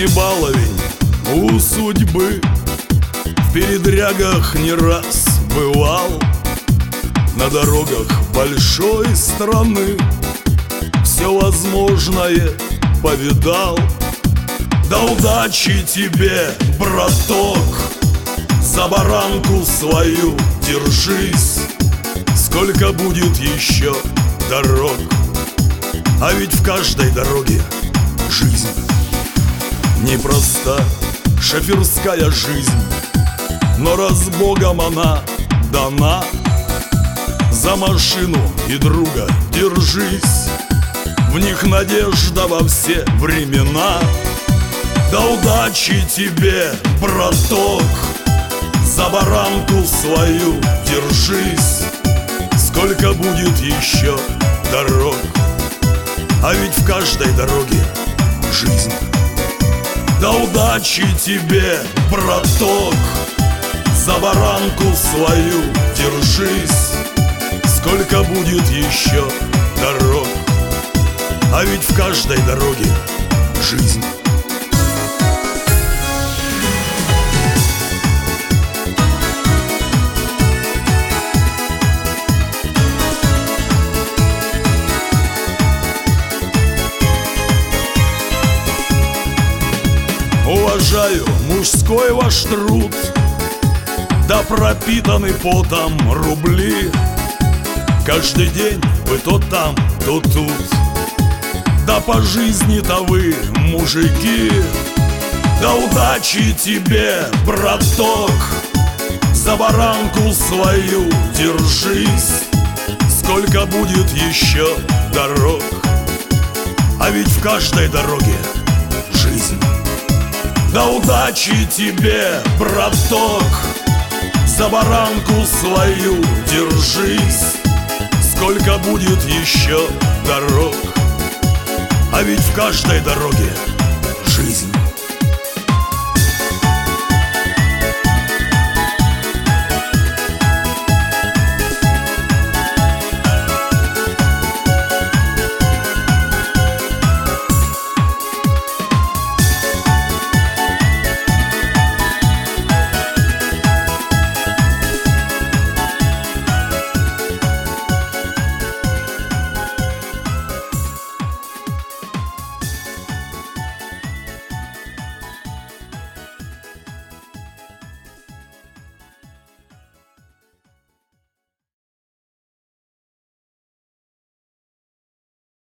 не баловень у судьбы, в передрягах не раз бывал, на дорогах большой страны все возможное повидал. Да удачи тебе, браток, за баранку свою держись. Сколько будет еще дорог, а ведь в каждой дороге жизнь. Непроста шоферская жизнь, но раз Богом она дана. За машину и друга держись, в них надежда во все времена. Да удачи тебе, браток, за баранку свою держись. Сколько будет еще дорог, а ведь в каждой дороге жизнь. Да удачи тебе, браток, за баранку свою держись. Сколько будет еще дорог, а ведь в каждой дороге жизнь. Уважаю мужской ваш труд, да пропитаны потом рубли. Каждый день вы то там, то тут, да по жизни-то вы мужики. Да удачи тебе, браток, за баранку свою держись. Сколько будет еще дорог, а ведь в каждой дороге жизнь. Да удачи тебе, браток, за баранку свою держись. Сколько будет еще дорог, а ведь в каждой дороге жизнь.